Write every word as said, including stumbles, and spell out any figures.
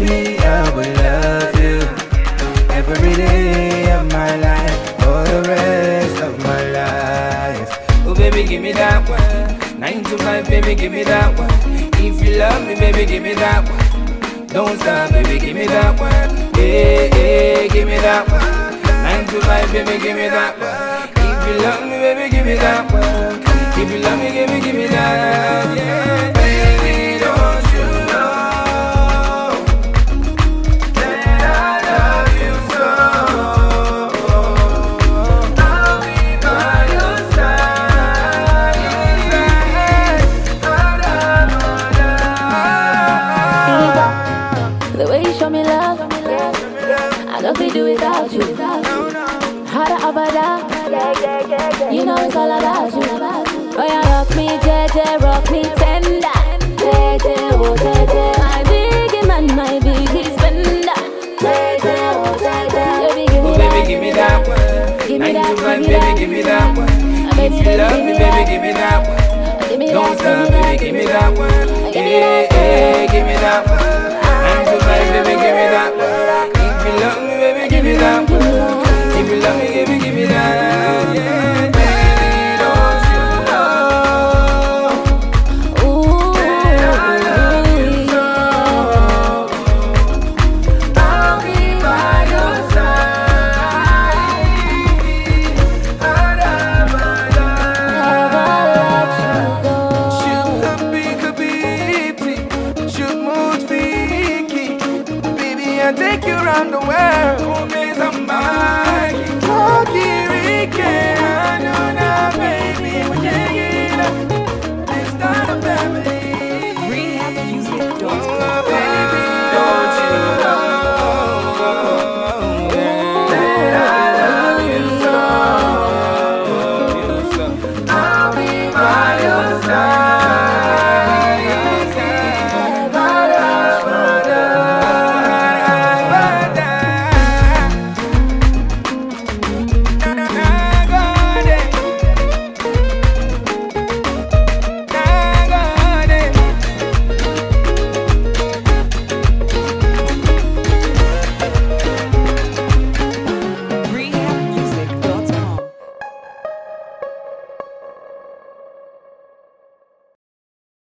baby, I will love you every day of my life, for the rest of my life. Oh baby, give me that one. Nine to five, baby, give me that one. If you love me, baby, give me that one. Don't stop, baby, give me that one. Hey, hey, give me that one. Nine to five, baby, give me that one. If you love me, baby, give me that one. If you love me, give me, give me that. Yeah, baby, don't you know that I love you so? I'll be by your side. The way you show me love, I don't feel do without you. Hada abada, you know it's all about you. Oh yeah, rock me, J J, rock me tender. J J, oh J J, my biggie man, my biggie spender. J J, oh J J, baby give me Oh that, baby, give me that one. give me Nine that, to five, give me baby, that. give me that one. Baby, If you love me, give me baby, that. give me that one. Give me Don't that, stop, give me baby, give me that one. Give me Hey, that. hey, give me that one. Nine to five, baby, give me that one. If you love me, baby, give me that one. If you love me, give me, give me that. Yeah, baby, don't you know Ooh, I love you so? I'll be by your side. never let you go. Should be kabiti, should mood fiki. Baby, I take you around the world. Oh, miss, I'm mine.